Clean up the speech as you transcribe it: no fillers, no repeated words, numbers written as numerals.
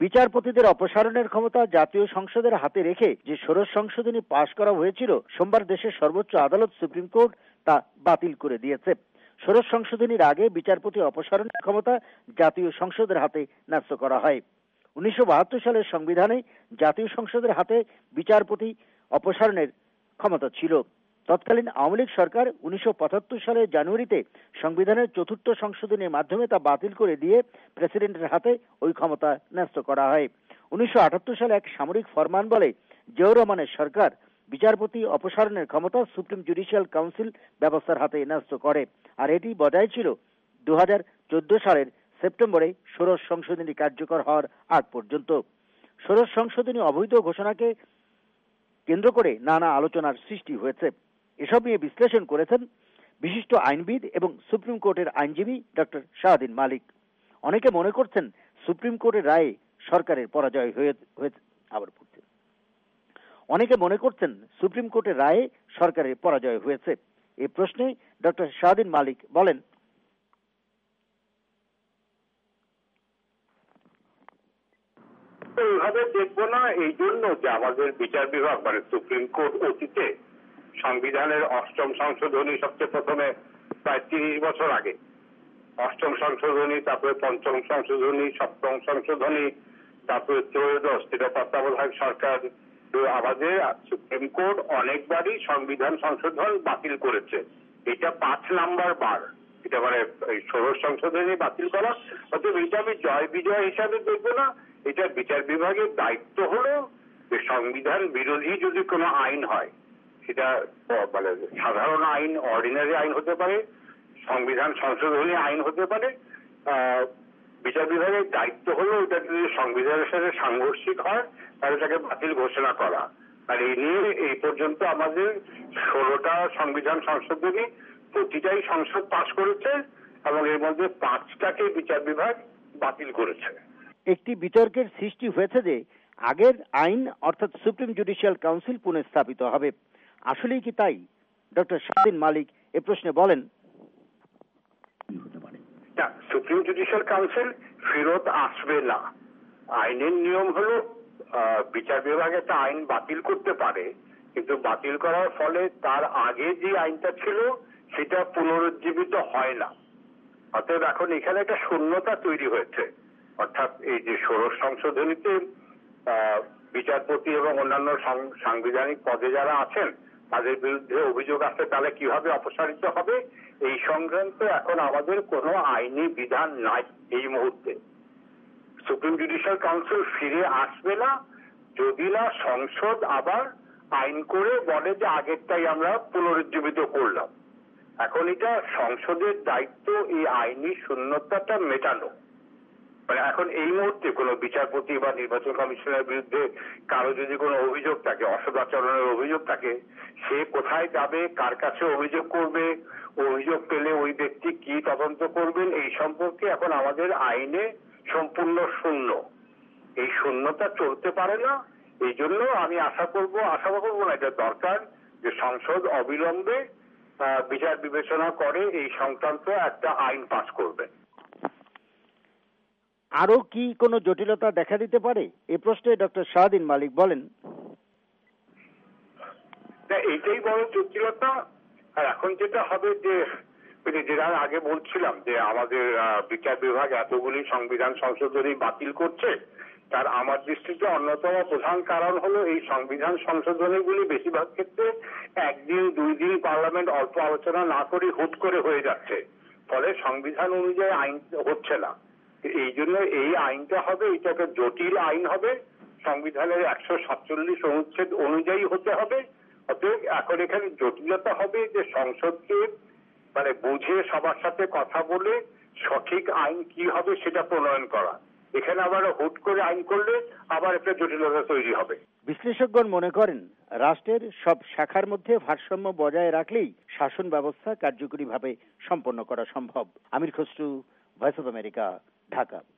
বিচারপতিদের অপসারণের ক্ষমতা জাতীয় সংসদের হাতে রেখে যে ষোড়শ সংশোধনী পাশ করা হয়েছিল, সোমবার দেশের সর্বোচ্চ আদালত সুপ্রিম কোর্ট তা বাতিল করে দিয়েছে। ষোড়শ সংশোধনীর আগে বিচারপতি অপসারণের ক্ষমতা জাতীয় সংসদের হাতে ন্যস্ত করা হয়। 1972 সালের সংবিধানে জাতীয় সংসদের হাতে বিচারপতি অপসারণের ক্ষমতা ছিল। তৎকালীন আওয়ামী লীগ সরকার 1975 সালের জানুয়ারিতে সংবিধানের চতুর্থ সংশোধনীর মাধ্যমে তা বাতিল করে দিয়ে প্রেসিডেন্টের হাতে ওই ক্ষমতা ন্যস্ত করা হয়। 1978 সালে এক সামরিক ফরমান বলে জিয়াউর রহমানের সরকার বিচারপতি অপসারণের ক্ষমতা সুপ্রিম জুডিশিয়াল কাউন্সিল ব্যবস্থার হাতে ন্যস্ত করে, আর এটি বজায় ছিল 2014 সালের সেপ্টেম্বরে ষোড়শ সংশোধনী কার্যকর হওয়ার আগ পর্যন্ত। ষোড়শ সংশোধনী অবৈধ ঘোষণাকে কেন্দ্র করে নানা আলোচনার সৃষ্টি হয়েছে। এসব নিয়ে বিশ্লেষণ করেছেন বিশিষ্ট আইনবিদ এবং সুপ্রিম কোর্টের আইনজীবী ডক্টর শাহদিন মালিক। অনেকে মনে করছেন সুপ্রিম কোর্টের রায়ে সরকারের পরাজয় হয়েছে। অনেকে মনে করছেন সুপ্রিম কোর্টের রায়ে সরকারের পরাজয় হয়েছে। এই প্রশ্নে ডক্টর শাহদিন মালিক বলেন, এইভাবে দেখবো না, এই জন্য যে আমাদের বিচার বিভাগ মানে সুপ্রিম কোর্ট অতীতে সংবিধানের অষ্টম সংশোধনী সবচেয়ে প্রথমে প্রায় 30 বছর আগে অষ্টম সংশোধনী, তারপরে পঞ্চম সংশোধনী, সপ্তম সংশোধনী, তারপরে ত্রয়োদশ, যেটা তত্ত্বাবধায়ক সরকার, আমাদের সুপ্রিম কোর্ট অনেকবারই সংবিধান সংশোধন বাতিল করেছে। এটা 5 নাম্বার বার, এটা মানে ষোড়শ সংশোধনী বাতিল করা। অতএব এটা আমি জয় বিজয় হিসাবে দেখবো না। এটা বিচার বিভাগের দায়িত্ব হলো যে সংবিধান বিরোধী যদি কোনো আইন হয়, সেটা মানে সাধারণ আইন, অর্ডিনারি আইন হতে পারে, সংবিধান সংশোধনী আইন হতে পারে, বিচার বিভাগের দায়িত্ব হলো এটা যদি সংবিধানের সাথে সাংঘর্ষিক হয় তাহলে তাকে বাতিল ঘোষণা করা। আর এই নিয়ে এই পর্যন্ত আমাদের 16টা সংবিধান সংশোধনী প্রতিটাই সংসদ পাশ করেছে এবং এর মধ্যে 5টাকে বিচার বিভাগ বাতিল করেছে। একটি বিতর্কের সৃষ্টি হয়েছে যে আগের আইন অর্থাৎ সুপ্রিম জুডিশিয়াল কাউন্সিল পুনঃস্থাপিত হবে। আসলেই কি তাই? ডক্টর শাহদিন মালিক এ প্রশ্নে বলেন, সুপ্রিম জুডিশিয়াল কাউন্সিল ফেরত আসবে না। আইনের নিয়ম হলো বিচার বিভাগ একটা আইন বাতিল করতে পারে, কিন্তু বাতিল করার ফলে তার আগে যে আইনটা ছিল সেটা পুনরুজ্জীবিত হয় না। অতএব এখন এখানে একটা শূন্যতা তৈরি হয়েছে। অর্থাৎ এই যে ষোড়শ সংশোধনীতে বিচারপতি এবং অন্যান্য সাংবিধানিক পদে যারা আছেন তাদের বিরুদ্ধে অভিযোগ আসছে, তাহলে কিভাবে অপসারিত হবে এই সংক্রান্ত এখন আমাদের কোনো আইনি বিধান নাই এই মুহূর্তে। সুপ্রিম জুডিশিয়াল কাউন্সিল ফিরে আসবে না যদি না সংসদ আবার আইন করে বলে যে আগেরটাই আমরা পুনরুজ্জীবিত করলাম। এখন এটা সংসদের দায়িত্ব এই আইনি শূন্যতাটা মেটানো। মানে এখন এই মুহূর্তে কোনো বিচারপতি বা নির্বাচন কমিশনের বিরুদ্ধে কারো যদি কোনো অভিযোগ থাকে, অসদাচরণের অভিযোগ থাকে, সে কোথায় যাবে, কার কাছে অভিযোগ করবে, অভিযোগ পেলে ওই ব্যক্তি কি তদন্ত করবেন, এই সম্পর্কে এখন আমাদের আইনে সম্পূর্ণ শূন্য। এই শূন্যতা চলতে পারে না। এই জন্য আমি আশা করবো না, এটা দরকার যে সংসদ অবিলম্বে বিচার বিবেচনা করে এই সংক্রান্ত একটা আইন পাস করবে। আরো কি কোনো জটিলতা দেখা দিতে পারে এ প্রশ্নে ডক্টর শাহদিন মালিক বলেন, এইটাই বড় জটিলতা। আর এখন যেটা হবে যে যেটা আগে বলছিলাম যে আমাদের বিচার বিভাগ এতগুলি সংবিধান সংশোধনী বাতিল করছে, তার আমার দৃষ্টিতে অন্যতম প্রধান কারণ হলো এই সংবিধান সংশোধনীগুলি বেশিরভাগ ক্ষেত্রে 1 দিন 2 দিন পার্লামেন্ট অল্প আলোচনা না করে হুট করে হয়ে যাচ্ছে, ফলে সংবিধান অনুযায়ী আইন হচ্ছে না। এই জন্য এই আইনটা হবে, এটা একটা জটিল আইন হবে, সংবিধানের 147 অনুচ্ছেদ অনুযায়ী হতে হবে। অতএব এখন এখানে জটিলতা হবে যে সংসদকে মানে বুঝে সবার সাথে কথা বলে সঠিক আইন কি হবে সেটা প্রণয়ন করা। এখানে আবার হুট করে আইন করলে আবার একটা জটিলতা তৈরি হবে। বিশ্লেষকগণ মনে করেন রাষ্ট্রের সব শাখার মধ্যে ভারসাম্য বজায় রাখলেই শাসন ব্যবস্থা কার্যকরীভাবে সম্পন্ন করা সম্ভব। Amir Khasru, Voice of America, Dhaka.